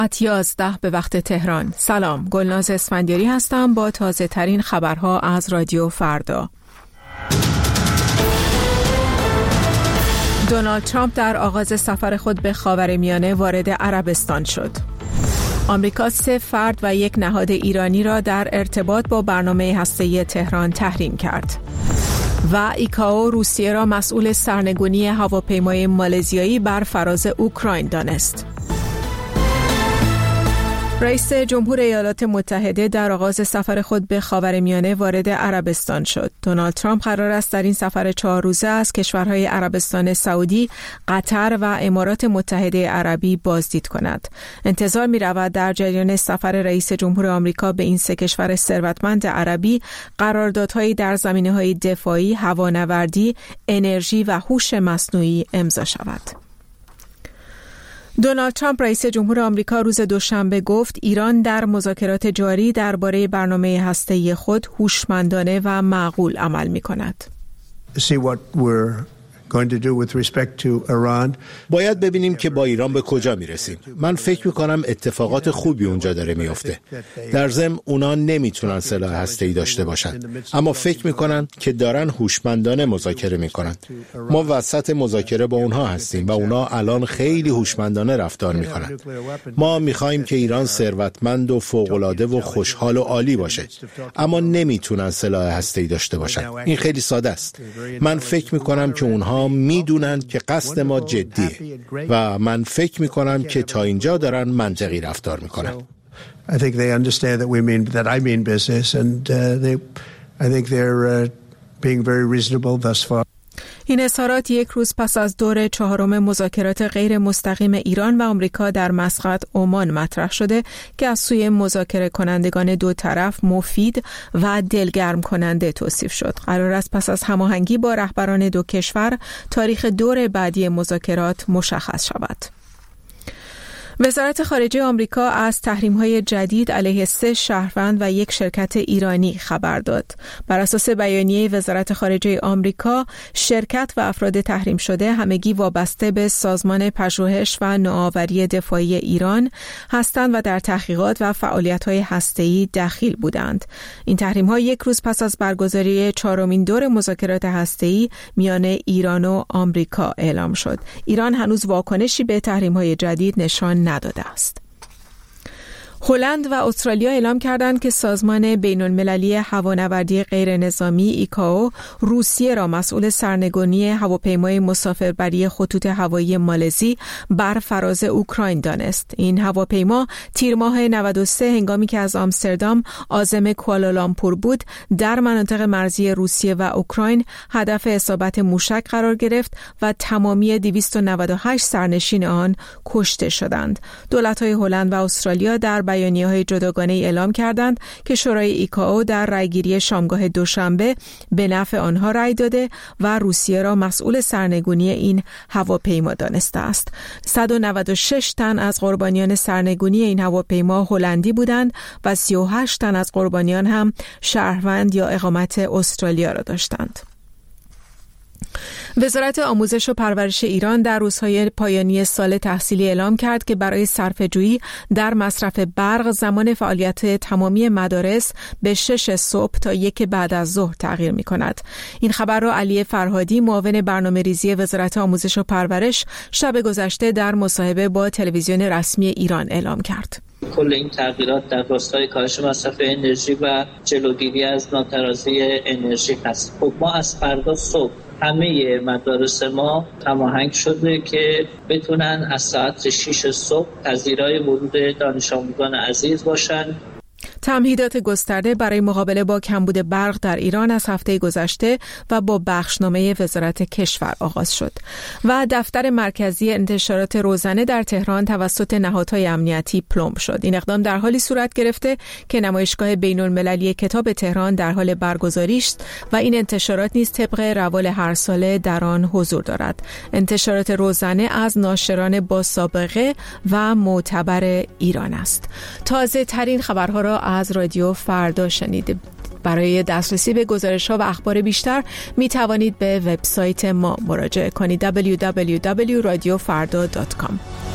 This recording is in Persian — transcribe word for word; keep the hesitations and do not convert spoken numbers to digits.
ساعت یازده به وقت تهران. سلام، گلناز اسفندیاری هستم با تازه ترین خبرها از رادیو فردا. دونالد ترامپ در آغاز سفر خود به خاورمیانه وارد عربستان شد. آمریکا سه فرد و یک نهاد ایرانی را در ارتباط با برنامه هسته‌ای تهران تحریم کرد. و ایکائو روسیه را مسئول سرنگونی هواپیمای مالزیایی بر فراز اوکراین دانست. رئیس جمهور ایالات متحده در آغاز سفر خود به خاورمیانه وارد عربستان شد. دونالد ترامپ قرار است در این سفر چهار روزه از کشورهای عربستان سعودی، قطر و امارات متحده عربی بازدید کند. انتظار می رود در جریان سفر رئیس جمهور آمریکا به این سه کشور ثروتمند عربی قراردادهایی در زمینه‌های دفاعی، هوانوردی، انرژی و هوش مصنوعی امضا شود. دونالد ترامپ رئیس جمهور آمریکا روز دوشنبه گفت ایران در مذاکرات جاری درباره برنامه هسته‌ای خود هوشمندانه و معقول عمل می‌کند. باید ببینیم که با ایران به کجا میرسیم. من فکر میکنم اتفاقات خوبی اونجا داره میفته. در ضمن اونا نمیتونن سلاح هسته‌ای داشته باشن، اما فکر میکنن که دارن هوشمندانه مذاکره میکنن. ما وسط مذاکره با اونها هستیم و اونا الان خیلی هوشمندانه رفتار میکنن. ما میخوایم که ایران ثروتمند و فوق‌العاده و خوشحال و عالی باشه، اما نمیتونن سلاح هسته‌ای داشته باشن. این خیلی ساده است. من فکر میکنم که اونها میدونن که قصد ما جدیه و من فکر میکنم که تا اینجا دارن منطقی رفتار میکنن. I think they understand that we mean that I mean business and uh, they I think they're uh, being very reasonable thus far. این اظهارات یک روز پس از دور چهارم مذاکرات غیر مستقیم ایران و آمریکا در مسقط عمان مطرح شده که از سوی مذاکره کنندگان دو طرف مفید و دلگرم کننده توصیف شد. قرار است پس از هماهنگی با رهبران دو کشور تاریخ دور بعدی مذاکرات مشخص شود. وزارت خارجه آمریکا از تحریم‌های جدید علیه سه شهروند و یک شرکت ایرانی خبر داد. بر اساس بیانیه وزارت خارجه آمریکا، شرکت و افراد تحریم شده همگی وابسته به سازمان پژوهش و نوآوری دفاعی ایران هستند و در تحقیقات و فعالیت‌های هسته‌ای دخیل بودند. این تحریم‌ها یک روز پس از برگزاری چهارمین دور مذاکرات هسته‌ای میان ایران و آمریکا اعلام شد. ایران هنوز واکنشی به تحریم‌های جدید نشان نداده است. هلند و استرالیا اعلام کردند که سازمان بین‌المللی هوانوردی غیر نظامی ایکائو روسیه را مسئول سرنگونی هواپیمای مسافربری خطوط هوایی مالزی بر فراز اوکراین دانست. این هواپیما تیر ماه نود و سه هنگامی که از آمستردام عازم کوالالامپور بود در مناطق مرزی روسیه و اوکراین هدف اصابت موشک قرار گرفت و تمامی دویست و نود و هشت سرنشین آن کشته شدند. دولت‌های هلند و استرالیا در بیانیه‌های جداگانه اعلام کردند که شورای ایکائو در رأیگیری شامگاه دوشنبه به نفع آنها رأی داده و روسیه را مسئول سرنگونی این هواپیما دانسته است. صد و نود و شش تن از قربانیان سرنگونی این هواپیما هلندی بودند و سی و هشت تن از قربانیان هم شهروند یا اقامت استرالیا را داشتند. وزارت آموزش و پرورش ایران در روزهای پایانی سال تحصیلی اعلام کرد که برای صرفه‌جویی در مصرف برق زمان فعالیت تمامی مدارس به شش صبح تا یک بعد از ظهر تغییر می‌کند. این خبر را علی فرهادی معاون برنامه‌ریزی وزارت آموزش و پرورش شب گذشته در مصاحبه با تلویزیون رسمی ایران اعلام کرد. کل این تغییرات در راستای کاهش مصرف انرژی و جلوگیری از ناترازی انرژی هست. خب ما از فردا صبح همه مدارس ما هماهنگ شده که بتونن از ساعت شش صبح پذیرای ورود دانش آموزان عزیز باشن. تمهیدات گسترده برای مقابله با کمبود برق در ایران از هفته گذشته و با بخشنامه وزارت کشور آغاز شد و دفتر مرکزی انتشارات روزانه در تهران توسط نهادهای امنیتی پلمب شد. این اقدام در حالی صورت گرفته که نمایشگاه بین‌المللی کتاب تهران در حال برگزاری است و این انتشارات نیز طبق روال هر ساله در آن حضور دارد. انتشارات روزانه از ناشران با سابقه و معتبر ایران است. تازه ترین خبرها را از رادیو فردا شنیده. برای دسترسی به گزارش‌ها و اخبار بیشتر می توانید به وبسایت ما مراجعه کنید دبلیو دبلیو دبلیو دات رادیو فردا دات کام.